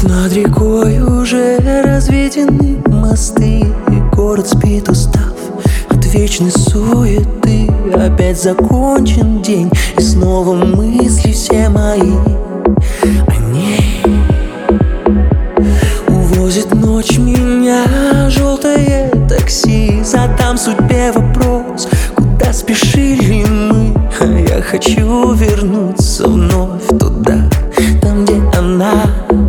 Над рекой уже разведены мосты, и город спит, устав от вечной суеты. Опять закончен день, и снова мысли все мои о ней. Увозит ночь меня желтое такси. Задам судьбе вопрос, куда спешили мы. А я хочу вернуться вновь туда, там, где она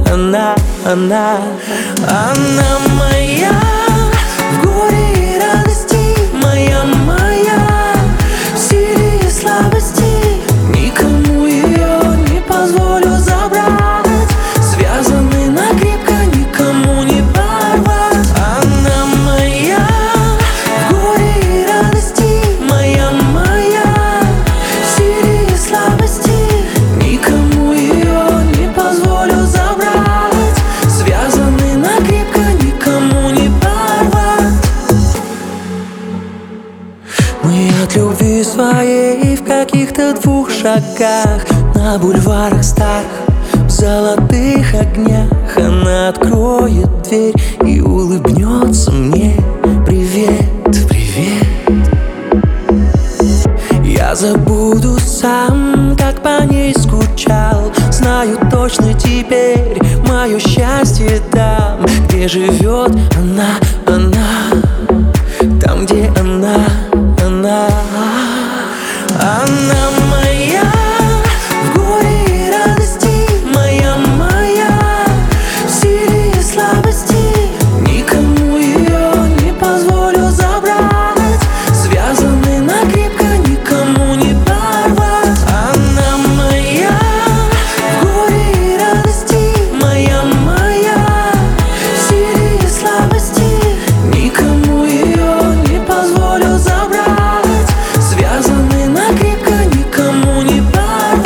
моя. В горе и радости моя, в силе и слабости. Никому ее не позволю забрать. Связаны накрепко, никому не порвать. Она моя. В горе и радости моя, в силе и слабости. Никому ее не позволю забрать. Связаны накрепко, никому не порвать. Мы от любви своей в каких-то 2 шагах. На бульварах старых, в золотых огнях. Она откроет дверь и улыбнется мне. Привет, привет. Я забуду сам, как по ней скучал. Знаю точно теперь, мое счастье там, где живет она. Там, где она моя. В горе и радости моя, в силе и слабости. Никому ее не позволю забрать. Связаны накрепко, никому не порвать. Она моя. В горе и радости моя, в силе и слабости. Никому ее не позволю забрать. Связаны накрепко, никому не порвать.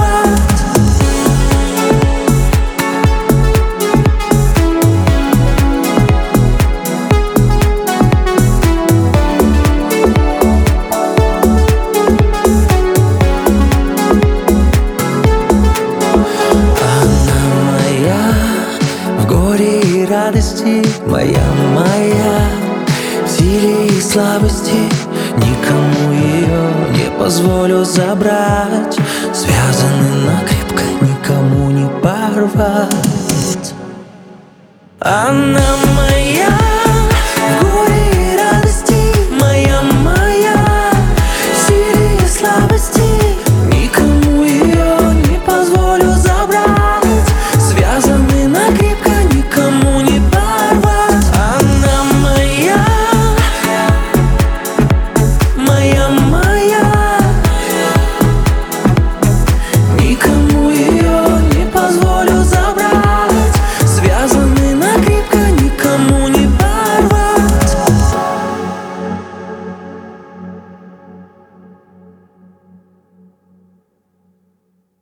Она моя. В горе и радости моя, в силе и слабости. Никому ее не позволю забрать. Связаны накрепко, никому не порвать. Она моя.